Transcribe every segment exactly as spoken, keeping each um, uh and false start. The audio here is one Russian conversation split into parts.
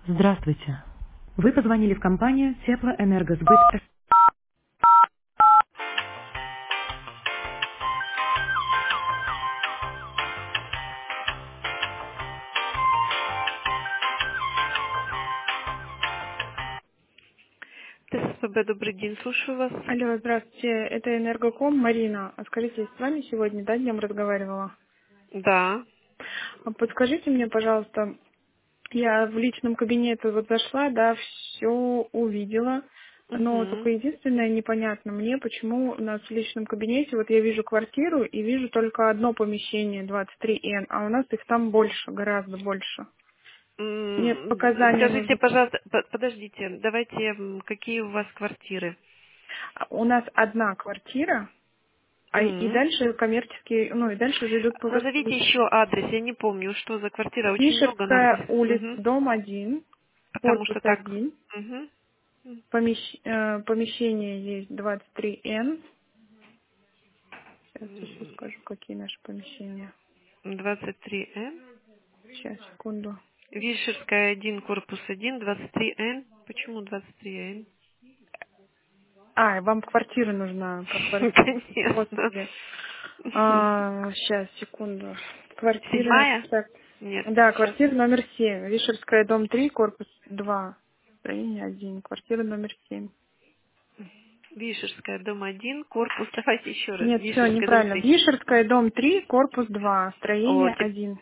Здравствуйте. Вы позвонили в компанию Теплоэнергосбыт. ТСПБ, добрый день, слушаю вас. Алло, здравствуйте, это Энергоком, Марина. А скажите, я с вами сегодня, да, днем разговаривала? Да. А подскажите мне, пожалуйста, я в личном кабинете вот зашла, да, все увидела, но только Угу. единственное непонятно мне, почему у нас в личном кабинете, вот я вижу квартиру и вижу только одно помещение, двадцать три эн, а у нас их там больше, гораздо больше. Мне показания Скажите, нужно. пожалуйста, по- подождите, давайте, м, какие у вас квартиры? А у нас одна квартира, а и М. дальше коммерческие, ну и дальше уже идут просто Назовите еще адрес, я не помню, что за квартира, очень много Фишерская написано. улица, Угу. дом один, Потому корпус что так. один, Угу. помещ- э, помещение есть двадцать три эн. Сейчас еще скажу, какие наши помещения. двадцать три эн. Сейчас, секунду. Вишерская один, корпус один, двадцать три эн. Почему двадцать три эн? А, вам квартира нужна, как квартира. Конечно. Господи. А, сейчас, секунду. Квартира, Седьмая? так. Нет, Да, сейчас. квартира номер семь. Вишерская, дом три, корпус два. Строение один. Квартира номер семь. Вишерская, дом один, корпус, давайте еще раз. Нет, все, Вишерская, дом неправильно. три. Вишерская, дом три, корпус два. О, Строение тип- один.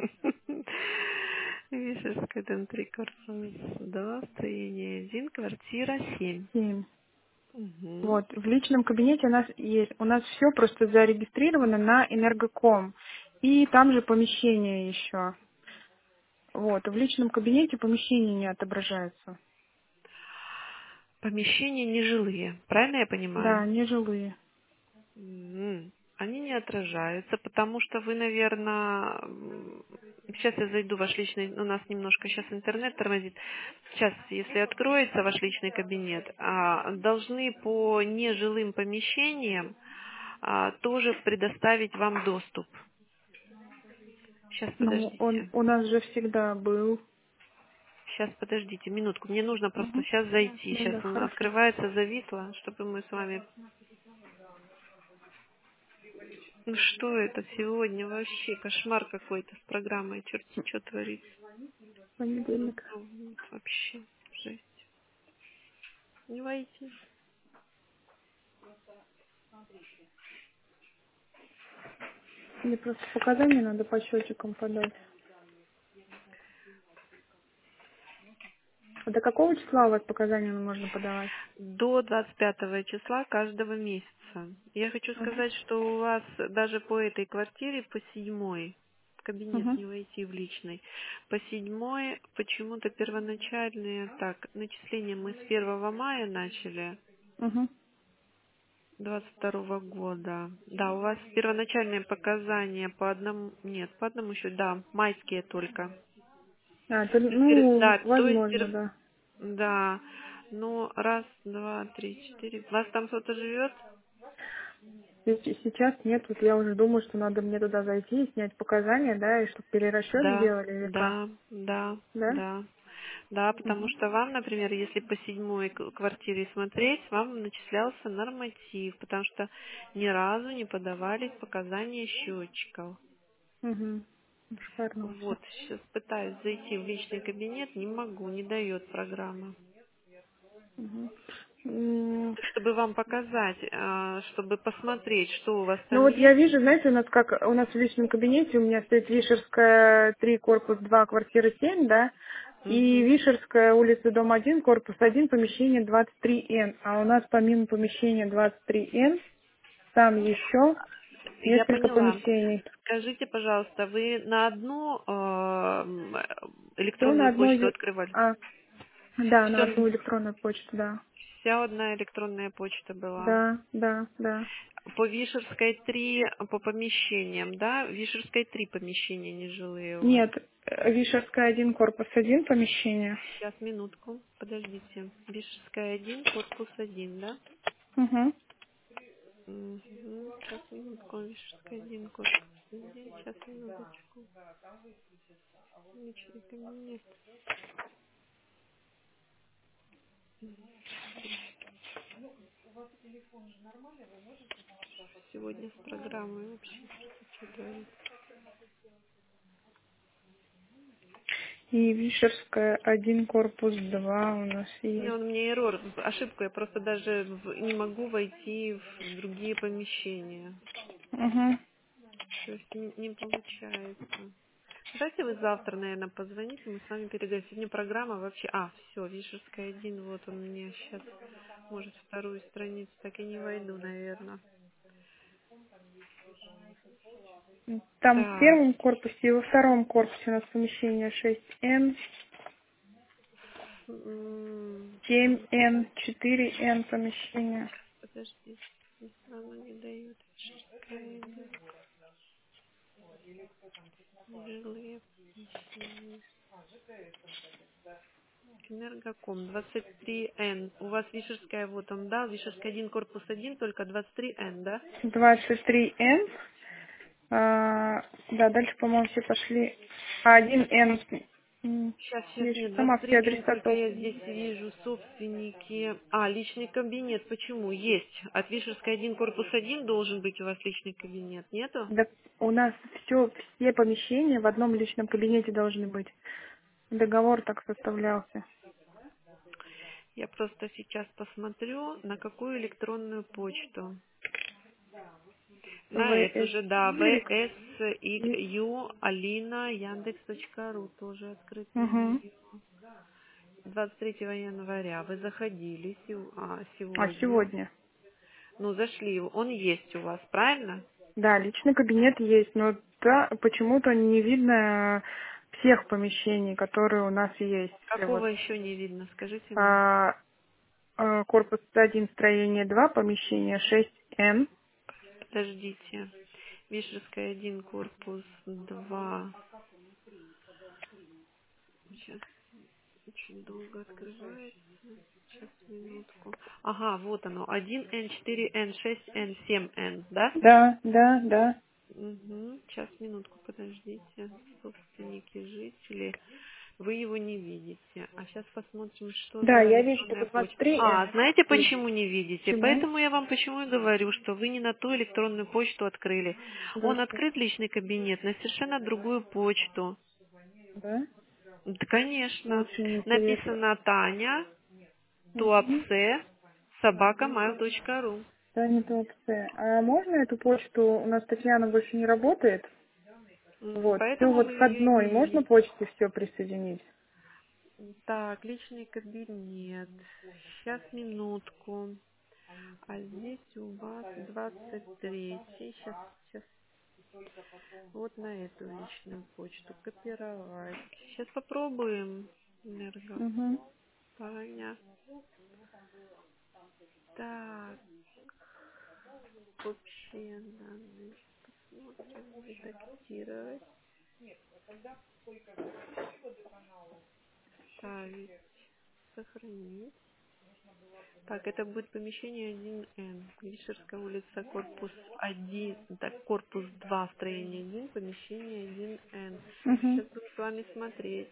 Вишерская, дом три, корпус два, строение один, квартира семь. семь. Угу. Вот, в личном кабинете у нас есть, у нас все просто зарегистрировано на Энергоком. И там же помещение еще. Вот, в личном кабинете помещение не отображается. Помещения нежилые, правильно я Да, понимаю? нежилые. М, Они не отражаются, потому что вы, наверное, сейчас я зайду в ваш личный, у нас немножко сейчас интернет тормозит. Сейчас, если откроется ваш личный кабинет, а, должны по нежилым помещениям а, тоже предоставить вам доступ. Сейчас, Ну, он подождите. у нас же всегда был. Сейчас, подождите, минутку. Мне нужно просто Угу. сейчас зайти. Ну Сейчас да, он хорошо. открывается, зависло, чтобы мы с вами... Ну что это сегодня вообще? Кошмар какой-то с программой. Черти, что творится. Понедельник. Вот вообще жесть. Не войти. Мне просто показания надо по счетчикам подать. А до какого числа у вас показания можно подавать? До двадцать пятого числа каждого месяца. Я хочу Угу. сказать, что у вас даже по этой квартире, по седьмой, в кабинет Угу. не войти в личный, по седьмой почему-то первоначальные, так, начисления мы с первого мая начали, Угу. двадцать второго года. Да, у вас первоначальные показания по одному, нет, по одному еще, да, майские только. А, то- То есть, пер- ну, да, то есть, возможно, пер- да. да, ну, раз, два, три, четыре. У вас там кто-то живет? Сеч- Сейчас нет, вот я уже думаю, что надо мне туда зайти и снять показания, да, и чтобы перерасчет Да, сделали или как, да, да, да? да. Да, потому Угу. что вам, например, если по седьмой к- квартире смотреть, вам начислялся норматив, потому что ни разу не подавались показания счетчиков. Угу. Шикарно вообще. Вот, сейчас пытаюсь зайти в личный кабинет, не могу, не дает программа. Угу. М, Чтобы вам показать, а, чтобы посмотреть, что у вас Ну там вот я есть. вижу, знаете, у нас как, у нас в личном кабинете у меня стоит Вишерская три, корпус два, квартира семь, да, и Мгм. Вишерская улица, дом один, корпус один, помещение двадцать три эн, а у нас помимо помещения двадцать три эн, там еще Я несколько поняла. помещений. Скажите, пожалуйста, вы на одну э, м, Все на электронную одной, почту ю- открывали? а, да, на Все, одну электронную почту, да. вся одна электронная почта была. Да, да, да. По Вишерской три, по помещениям, да? Вишерской три помещения нежилые у вас. Нет, э, Вишерская один, корпус один, помещение. Сейчас, минутку, подождите. Вишерская один, корпус один, да? Угу. Мгм. Сейчас, минутку. Вишерская один, корпус один. Сейчас, минуточку. Личный кабинет. Сегодня с программой вообще что творится. И Вишерская один, корпус два у нас Не, есть. он мне эррор, ошибку, я просто даже в- не могу войти в другие помещения. Угу. То есть не, не получается. Давайте вы завтра, наверное, позвоните, мы с вами переговорим. Сегодня программа вообще... А, все, Вишерская один, вот он мне сейчас, может, вторую страницу, так и не войду, наверное. Там в Так, первом корпусе и во втором корпусе у нас помещение шесть эн, м, семь эн, четыре эн помещение. подождите, мне все равно не дают. Вишерская один, жилые помещения. Энергоком, двадцать три эн. У вас Вишерская, вот он, да, Вишерская один, корпус один, только двадцать три эн, да? двадцать три эн. А, да, дальше, по-моему, все пошли. А один эн. м, Сейчас, сейчас Я еще нет, сама двадцать три все эн, адреса только я толком. здесь вижу собственники. А, личный кабинет, почему? Есть. От Вишерской один, корпус один должен быть у вас личный кабинет, нету? Да, у нас все, все помещения в одном личном кабинете должны быть. Договор так составлялся. Я просто сейчас посмотрю, на какую электронную почту. На эту ВС же, да, Y. всю Алина Яндекс.ру тоже открыть на Угу. нее. двадцать третьего января вы заходили сего- а, А сегодня. сегодня? Ну, зашли, он есть у вас, правильно? Да, личный кабинет есть, но да, почему-то не видно всех помещений, которые у нас есть. Какого Вот. еще не видно, скажите мне? А, а, корпус один, строение два, помещение шесть эн. Подождите. Вишерская один, корпус два. Сейчас очень долго открывается. Сейчас, минутку. Ага, вот оно. один эн, четыре эн, шесть эн, семь эн, да? Да, да, да. Угу. Сейчас, минутку, подождите. Собственники, жители. Вы его не видите. А сейчас посмотрим, что Да, за я вижу электронная только почта. двадцать три А, эн. знаете, Есть. почему не видите? Почему? Поэтому я вам почему и говорю, что вы не на ту электронную почту открыли. Он двадцать три. открыт, личный кабинет, на совершенно другую почту. Да? Да, конечно. Очень интересно. Написано Таня, Угу. Туапсе, собака mail точка ру. Да, не то опция. А можно эту почту? У нас Татьяна больше не работает. М, Вот. Все Поэтому вот вы ее и входной. не Можно видите. почте все присоединить? Так, личный кабинет. Сейчас, минутку. А здесь у вас двадцать третий. Сейчас, сейчас. Вот на эту личную почту копировать. Сейчас попробуем. Энерго. Угу. Таня. Так, общие данные. Посмотрим. Редактировать. Ставить. Сохранить. Так, это будет помещение один эн. Вишерская улица, корпус один, так, корпус два, строение один, помещение один эн. Угу. Сейчас буду с вами смотреть.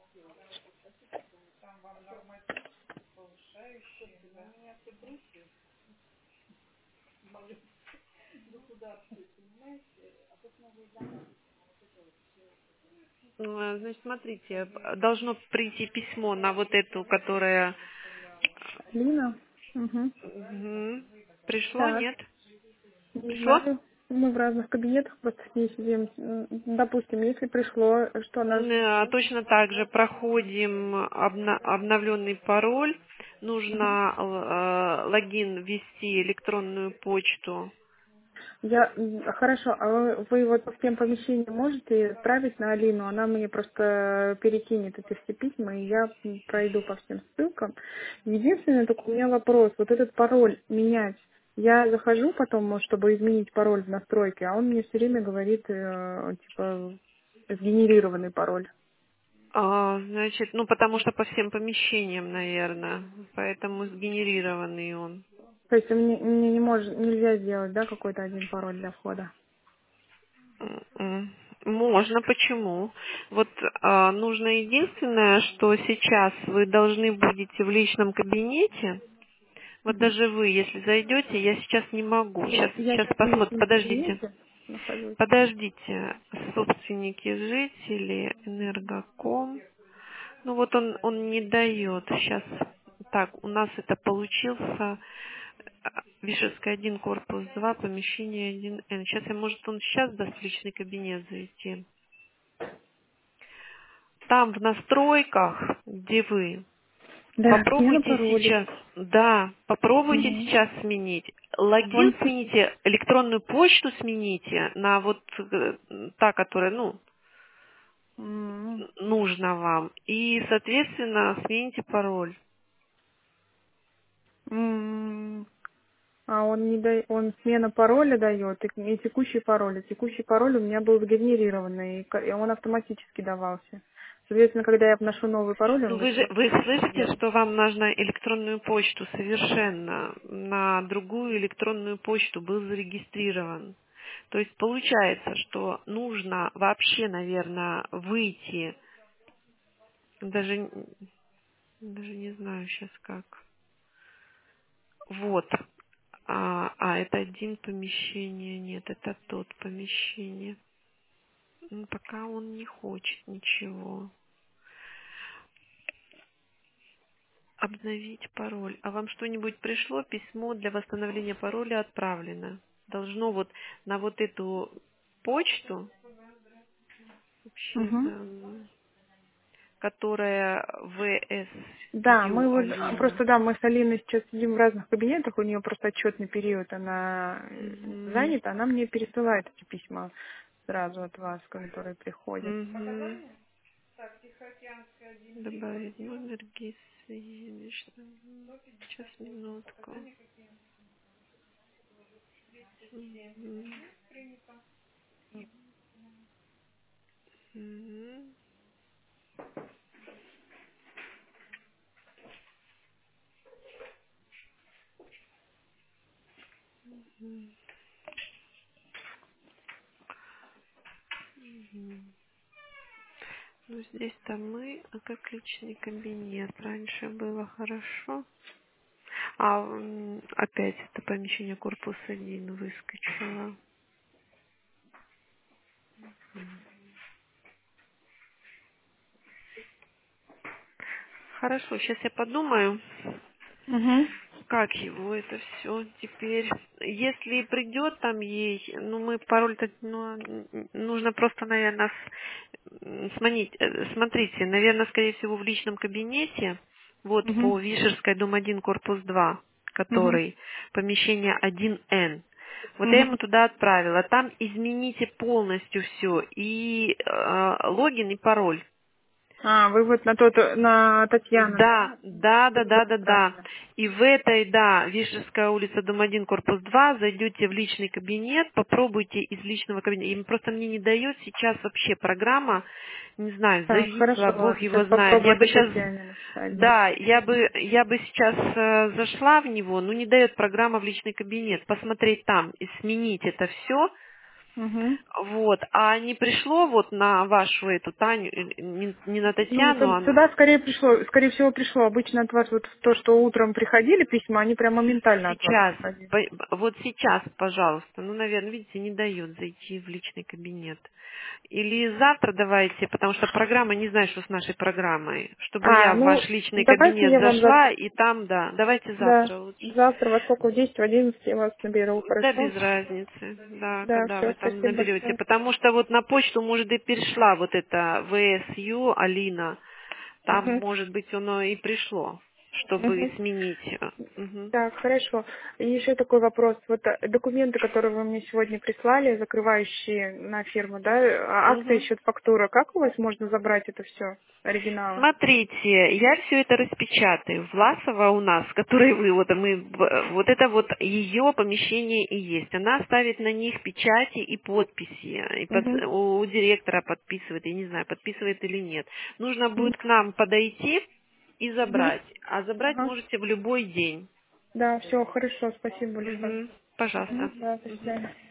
Ну, а, Значит, смотрите, п- должно прийти письмо на вот эту, которая... Лина? Угу. Мгм. Пришло, Так. нет? Не Пришло? знаю. Мы в разных кабинетах просто с ней сидим. М, Допустим, если пришло, что нас... М, а, Точно так же проходим обна- обновленный пароль. Мгм. Нужно э, логин ввести, электронную почту. Я... м, Хорошо, а вы, вы вот по всем помещениям можете отправить на Алину? Она мне просто перекинет эти все письма, и я м, пройду по всем ссылкам. Единственный только у меня вопрос. Вот этот пароль менять. Я захожу потом, может, чтобы изменить пароль в настройке, а он мне все время говорит, э, типа, сгенерированный пароль. А, значит, ну потому что по всем помещениям, наверное, поэтому сгенерированный он. То есть мне, мне не мож, нельзя сделать, да, какой-то один пароль для входа? М-м. Можно, почему? Вот а, нужно единственное, что сейчас вы должны будете в личном кабинете Вот даже вы, если зайдете, я сейчас не могу. Сейчас, Я сейчас сейчас в посмотрим. личном Подождите. кабинете нахожусь. Подождите. Собственники жители, Энергоком. Ну вот он, он не дает. Сейчас. Так, у нас это получился а, Вишерская один, корпус два, помещение один эн. Сейчас я, может, он сейчас даст в личный кабинет зайти. Там в настройках, где вы, Да, смена попробуйте паролей. сейчас, да, попробуйте Угу. сейчас сменить. Логин Он... смените, электронную почту смените на вот э, та, которая, ну, М, нужна вам. И, соответственно, смените пароль. м, А он не дает, он смена пароля дает, и, и текущий пароль. И текущий пароль у меня был сгенерированный, и, ка- и он автоматически давался. Соответственно, когда я вношу новый пароль, Ну, он вы же, начинает вы слышите, делать. что вам нужно электронную почту совершенно. На другую электронную почту был зарегистрирован. То есть получается, что нужно вообще, наверное, выйти, даже, н- даже не знаю сейчас как. Вот. А, а, это один помещение, нет, это тот помещение. Ну, пока он не хочет ничего. Обновить пароль. А вам что-нибудь пришло? Письмо для восстановления пароля отправлено. Должно вот на вот эту почту, вообще Угу. данные, которая Да, мы ВСЮ вот Алина. просто да, мы с Алиной сейчас сидим в разных кабинетах, у нее просто отчетный период, она э, Угу. занята, она мне пересылает эти письма сразу от вас, которые приходят. Угу. Добавить номер ГИС. Единичный. Сейчас, минутку. Мгм. Мгм. Мгм. Ну, здесь-то мы, а как личный кабинет. Раньше было хорошо. А м, опять это помещение корпус один выскочило. Хорошо, сейчас я подумаю, Угу. как его это все теперь. Если придет там ей, ну мы пароль-то, ну, н- нужно просто, наверное, смотрите, смотрите, наверное, скорее всего, в личном кабинете, вот Угу. по Вишерской, дом один, корпус два, Угу. который, помещение один эн. Вот я Угу. ему туда отправила. Там измените полностью все, и э, логин, и пароль. А, вы вот на тот, на Татьяну, Да, да, да, да? да, да, да. Правильно. И в этой, да, Вишерская улица, дом один, корпус два, зайдете в личный кабинет, попробуйте из личного кабинета. Им просто мне не дает сейчас вообще программа, не знаю, Так, зависла, хорошо, Бог сейчас его знает. попробую Я бы это сейчас, Татьяне написать, да. да, я бы, я бы сейчас э, зашла в него, но не дает программа в личный кабинет. Посмотреть там и сменить это все. Угу. Вот, а не пришло вот на вашу эту Таню, э, не, не на Ну, Татьяну, сю- а сюда скорее пришло, скорее всего пришло. Обычно от вас вот то, что утром приходили письма, они прям моментально от вас сейчас, приходили. по- вот сейчас, пожалуйста, ну, наверное, видите, не дает зайти в личный кабинет. Или завтра давайте, потому что программа, не знаю, что с нашей программой, чтобы А, я в ну, ваш личный давайте кабинет я вам зашла, завтра, и там, да, давайте да, завтра лучше. завтра во сколько, в десять, в одиннадцать я вас наберу, Да, хорошо? без разницы, да, Да, когда все, вы там спасибо наберете. большое. Потому что вот на почту, может, и перешла вот эта ВСЮ, Алина. Там, Угу. может быть, оно и пришло, чтобы Угу. сменить. э, мгм. Так, хорошо. И еще такой вопрос. Вот э, документы, которые вы мне сегодня прислали, закрывающие на фирму, да, а- акции, Мгм. счет, фактура, как у вас можно забрать это все, оригиналы? Смотрите, я все это распечатаю. Власова у нас, которой вы, вот, мы, в- вот это вот ее помещение и есть. Она ставит на них печати и подписи. И под- Угу. у, у директора подписывает, я не знаю, подписывает или нет. Нужно будет к нам подойти и Угу. забрать. А забрать Ага. можете в любой день. Да, все, хорошо, спасибо большое. Мгм. Пожалуйста. Мгм. Да, до Мгм. свидания.